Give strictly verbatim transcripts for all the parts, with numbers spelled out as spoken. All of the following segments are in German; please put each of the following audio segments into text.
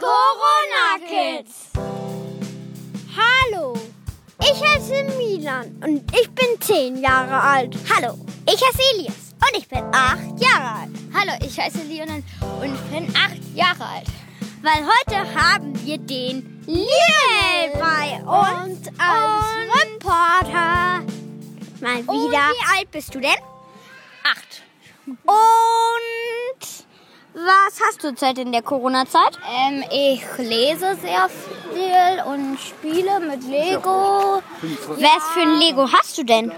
Corona-Kids. Hallo, ich heiße Milan und ich bin zehn Jahre alt. Hallo, ich heiße Elias und ich bin acht Jahre alt. Hallo, ich heiße Leonen und ich bin acht Jahre alt. Weil heute haben wir den Lionel bei uns als Reporter. Mal wieder. Und wie alt bist du denn? Acht. Und was hast du Zeit in der Corona-Zeit? Ähm, ich lese sehr viel und spiele mit Lego. Was für ein Lego hast du denn?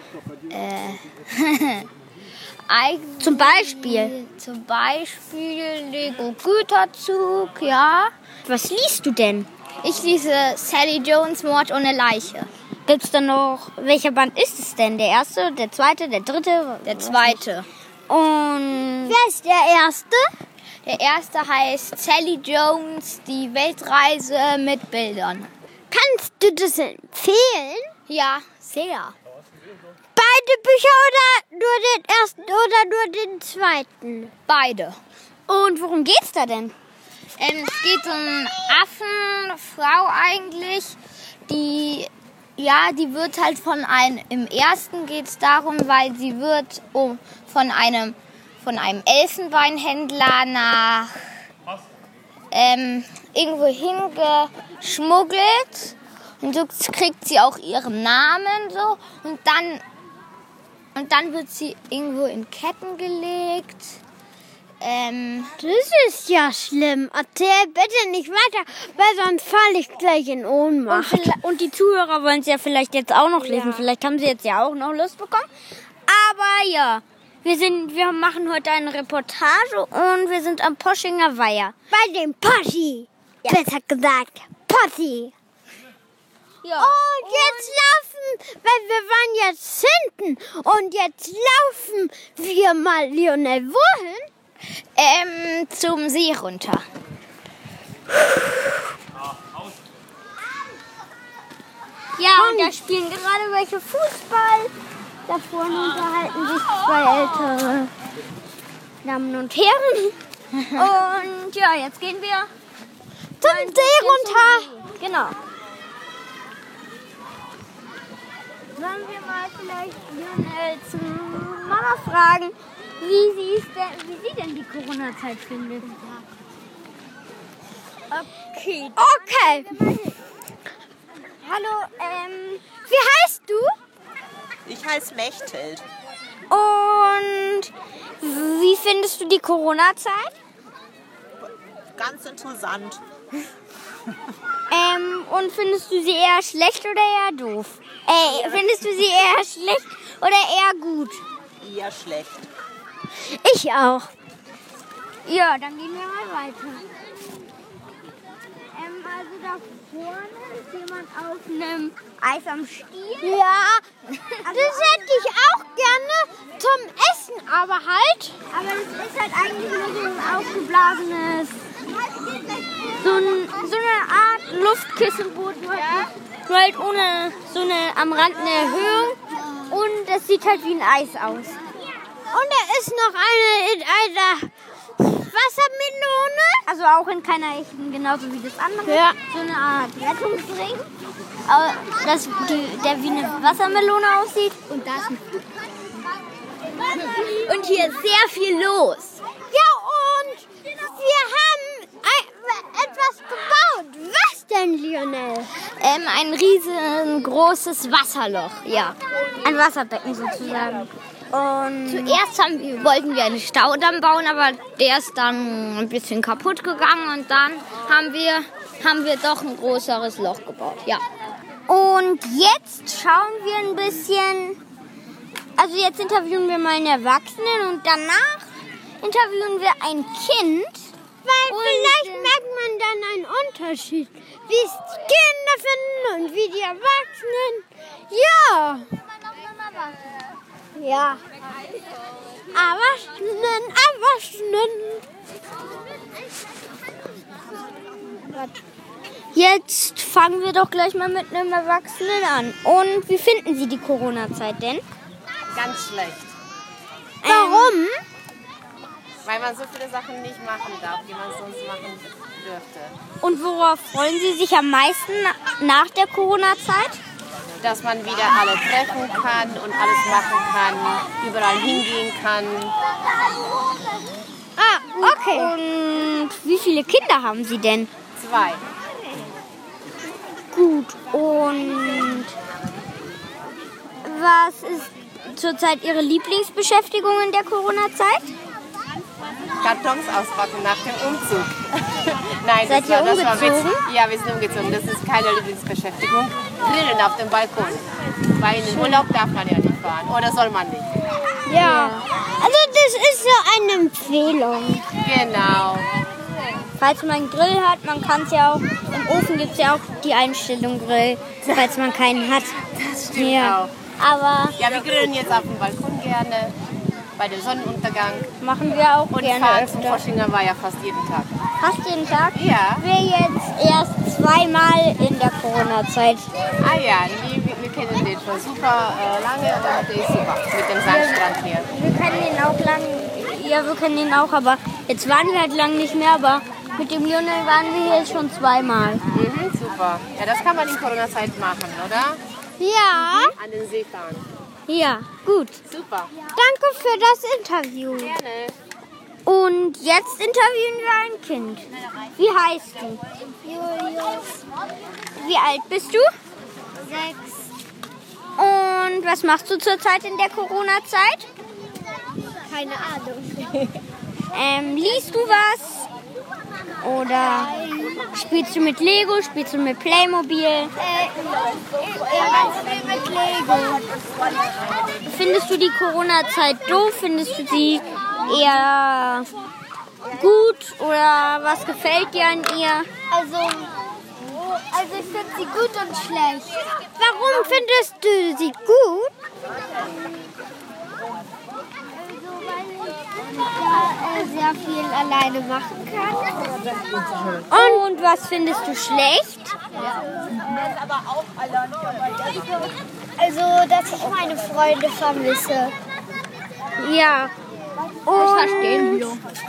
Äh, Zum Beispiel? Zum Beispiel Lego Güterzug, ja. Was liest du denn? Ich lese Sally Jones Mord ohne Leiche. Gibt's da noch, welcher Band ist es denn? Der erste, der zweite, der dritte? Der zweite. Und wer ist der Erste? Der erste heißt Sally Jones, die Weltreise mit Bildern. Kannst du das empfehlen? Ja, sehr. Beide Bücher oder nur den ersten oder nur den zweiten? Beide. Und worum geht's da denn? Ähm, es geht um eine Affenfrau eigentlich, die, ja, die wird halt von einem, im ersten geht es darum, weil sie wird um, von einem, von einem Elfenbeinhändler nach ähm, irgendwo hingeschmuggelt und so kriegt sie auch ihren Namen so und dann, und dann wird sie irgendwo in Ketten gelegt. Ähm, das ist ja schlimm. Erzähl bitte nicht weiter, weil sonst falle ich gleich in Ohnmacht. Und, und die Zuhörer wollen es ja vielleicht jetzt auch noch lesen. Ja. Vielleicht haben sie jetzt ja auch noch Lust bekommen. Aber ja, wir, sind, wir machen heute eine Reportage und wir sind am Poschinger Weiher. Bei dem Poschi. Ja. Besser gesagt, Possi. Ja. Und jetzt laufen, weil wir waren jetzt hinten. Und jetzt laufen wir mal, Lionel, wohin? Ähm, zum See runter. Ja, und da spielen gerade welche Fußball. Da vorne unterhalten sich zwei ältere Damen und Herren. Und ja, jetzt gehen wir zum See runter. Genau. Sollen wir mal vielleicht Lionel zum Mama fragen, wie sie, ist denn, wie sie denn die Corona-Zeit findet? Okay. Okay. Hallo, ähm, wie heißt du? Ich heiße Mechthild. Und wie findest du die Corona-Zeit? Ganz interessant. ähm, und findest du sie eher schlecht oder eher doof? Äh, findest du sie eher schlecht oder eher gut? Eher schlecht. Ich auch. Ja, dann gehen wir mal weiter. Ähm, also da vorne ist jemand auf einem Eis am Stiel. Ja, das hätte ich auch gerne zum Essen, aber halt. Aber das ist halt eigentlich nur so ein aufgeblasenes, so, ein, so eine Art Luftkissenboot, nur halt, nur halt ohne so eine am Rand eine Erhöhung. Und das sieht halt wie ein Eis aus. Und da ist noch eine in einer Wassermelone. Also auch in keiner echten, genauso wie das andere. Ja. So eine Art Rettungsring, das, die, der wie eine Wassermelone aussieht. Und da ist ein Und hier ist sehr viel los. Ja, und wir haben ein, etwas gebaut. Was denn, Lionel? Ähm, ein riesengroßes Wasserloch, ja. Ein Wasserbecken sozusagen. Und zuerst haben wir, wollten wir einen Staudamm bauen, aber der ist dann ein bisschen kaputt gegangen und dann haben wir, haben wir doch ein größeres Loch gebaut, ja. Und jetzt schauen wir ein bisschen, also jetzt interviewen wir mal einen Erwachsenen und danach interviewen wir ein Kind. Weil und vielleicht äh, merkt man dann einen Unterschied, wie es die Kinder finden und wie die Erwachsenen. Ja. Ja. Erwachsenen, Erwachsenen. Jetzt fangen wir doch gleich mal mit einem Erwachsenen an. Und wie finden Sie die Corona-Zeit denn? Ganz schlecht. Warum? Weil man so viele Sachen nicht machen darf, die man sonst machen dürfte. Und worauf freuen Sie sich am meisten nach der Corona-Zeit? Dass man wieder alle treffen kann und alles machen kann, überall hingehen kann. Ah, okay. Und wie viele Kinder haben Sie denn? Zwei. Gut. Und was ist zurzeit Ihre Lieblingsbeschäftigung in der Corona-Zeit? Kartons auspacken nach dem Umzug. Nein, Seid das ihr war, das war umgezogen? Witz. Ja, wir sind umgezogen. Das ist keine Lieblingsbeschäftigung. Grillen auf dem Balkon. Weil in den Urlaub darf man ja nicht fahren. Oder soll man nicht? Ja. Also das ist so eine Empfehlung. Genau. Falls man einen Grill hat, man kann es ja auch, im Ofen gibt es ja auch die Einstellung Grill, falls man keinen hat. Das stimmt Ja. auch. Aber Ja, wir grillen jetzt auf dem Balkon gerne. Bei dem Sonnenuntergang. machen wir auch Und gerne Fahren zum öfter. Foschinger war ja fast jeden Tag. Fast jeden Tag? Ja. Wir jetzt erst zweimal in der Corona-Zeit. Ah ja, nee, wir, wir kennen den schon super äh, lange und der ist super mit dem Sandstrand hier. Wir kennen ihn auch lang. Ja, wir kennen ihn auch, aber jetzt waren wir halt lang nicht mehr, aber mit dem Lionel waren wir jetzt schon zweimal. Mhm, super. Ja, das kann man in Corona-Zeit machen, oder? Ja. An den See fahren. Ja, gut. Super. Danke für das Interview. Gerne. Und jetzt interviewen wir ein Kind. Wie heißt du? Julius. Wie alt bist du? Sechs. Und was machst du zurzeit in der Corona-Zeit? Keine Ahnung. Ähm, liest du was? Oder spielst du mit Lego? Spielst du mit Playmobil? Äh, ganz viel mit Lego. Findest du die Corona-Zeit doof? Findest du sie eher gut? Oder was gefällt dir an ihr? Also, also ich finde sie gut und schlecht. Warum findest du sie gut? Also, weil ich da äh, sehr viel alleine machen kann. Und was findest du schlecht? Also, dass ich meine Freunde vermisse. Ja. Und, verstehen wir.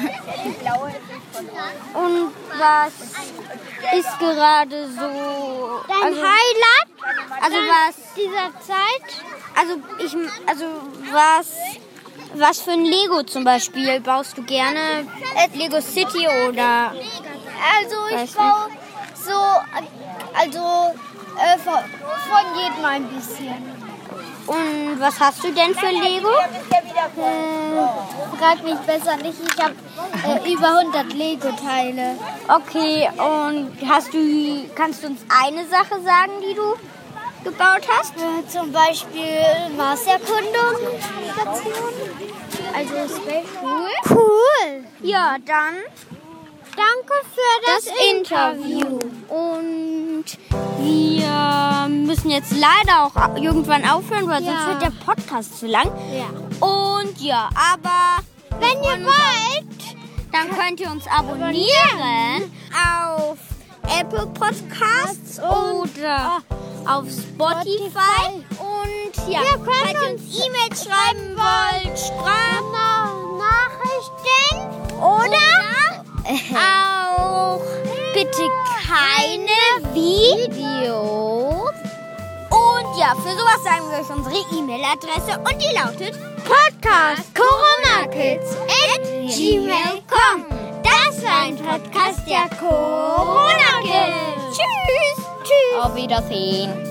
Und was ist gerade so? Dein also, Highlight also was? dieser Zeit? Also ich, also was? Was für ein Lego zum Beispiel baust du gerne? Lego City oder? Also Weiß ich baue so, also äh, von, von jedem ein bisschen. Und was hast du denn für Lego? Äh, frag mich besser nicht, ich habe äh, über hundert Lego-Teile. Okay, und hast du, kannst du uns eine Sache sagen, die du gebaut hast? Äh, zum Beispiel Marserkundung Station. Also Space. Cool. Cool. Ja, dann Danke für das, das Interview. Und wir müssen jetzt leider auch irgendwann aufhören, weil Ja. sonst wird der Podcast zu lang. Ja. Und ja, aber Wenn ihr wollt, dann könnt ihr uns abonnieren auf Apple Podcasts oder auf Spotify. Und ja, Wir können falls ihr uns uns- E-Mails schreiben wollt, Sprachnachrichten oder auch bitte keine Videos. Und ja, für sowas sagen wir euch unsere E-Mail-Adresse und die lautet Podcast coronakids at gmail punkt com. Das war ein Podcast der Corona Kids. Tschüss. Tschüss. Auf Wiedersehen.